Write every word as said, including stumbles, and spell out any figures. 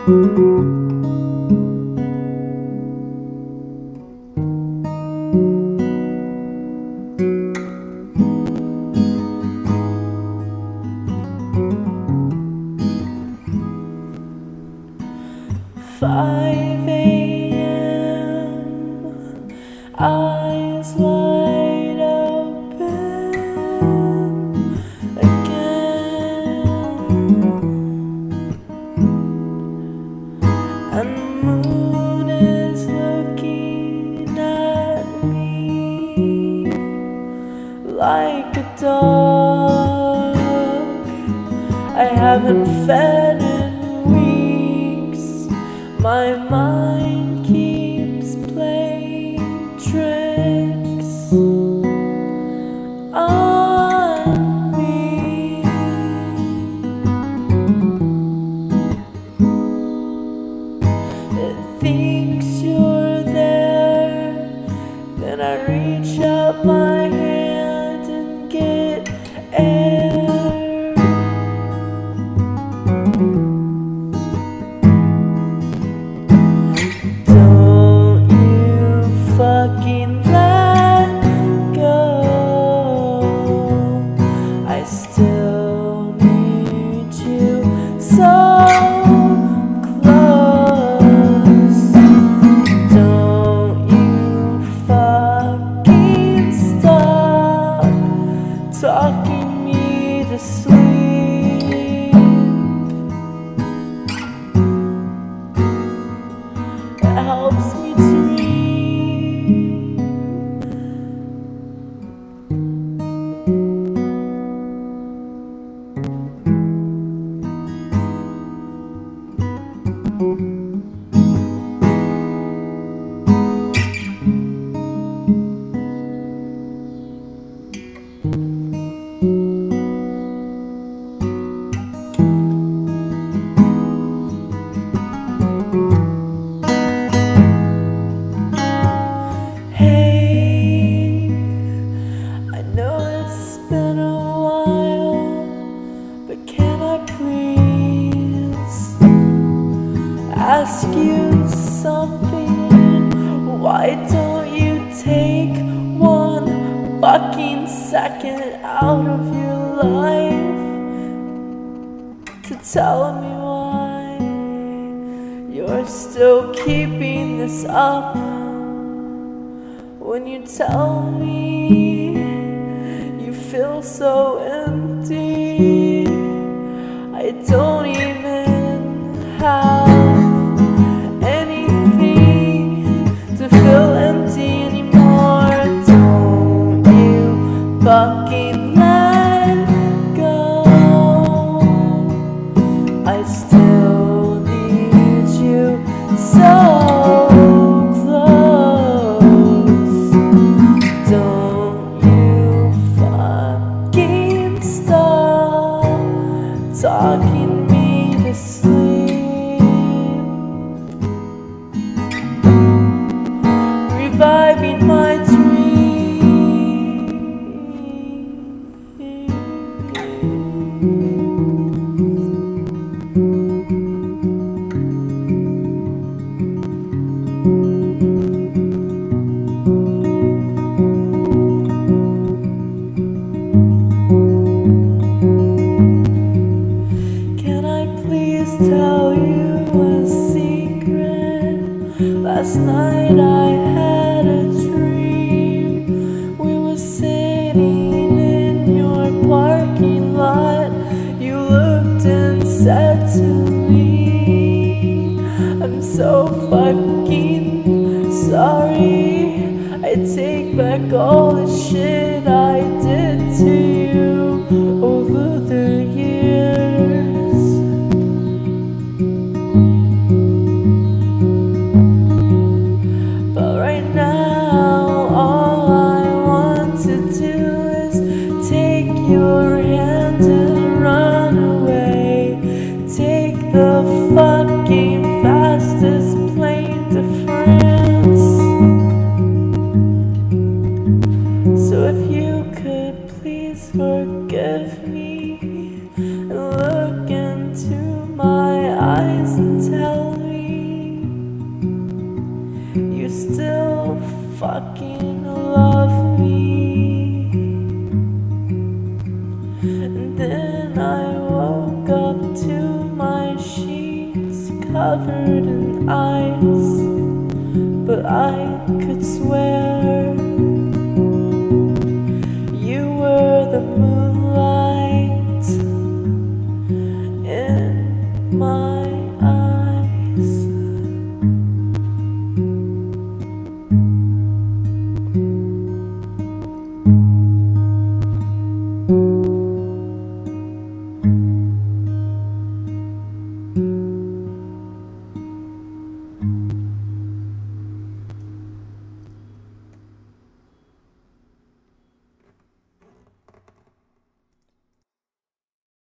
five a.m. eyes wide open again, and the moon is looking at me like a dog I haven't fed in weeks. My mind keeps playing tricks on me. It thinks you're there, then I reach out my hand and get air. Fucking let go. I still need you so close. Don't you fucking stop talking me to sleep. It helps me to ask you something? Why don't you take one fucking second out of your life to tell me why you're still keeping this up? When you tell me you feel so empty, I don't even have fucking let go. I still need you so close. Don't you fucking stop talking me to sleep. Reviving my dreams. Tell you a secret. Last night I had a dream. We were sitting in your parking lot. You looked and said to me, I'm so fucking sorry. I take back all the shit I did to you over the years. Your hand and run away. Take the fucking fastest plane to France. So if you could fucking love me. And then I woke up to my sheets covered in ice, but I could swear you were the moonlight in my eyes.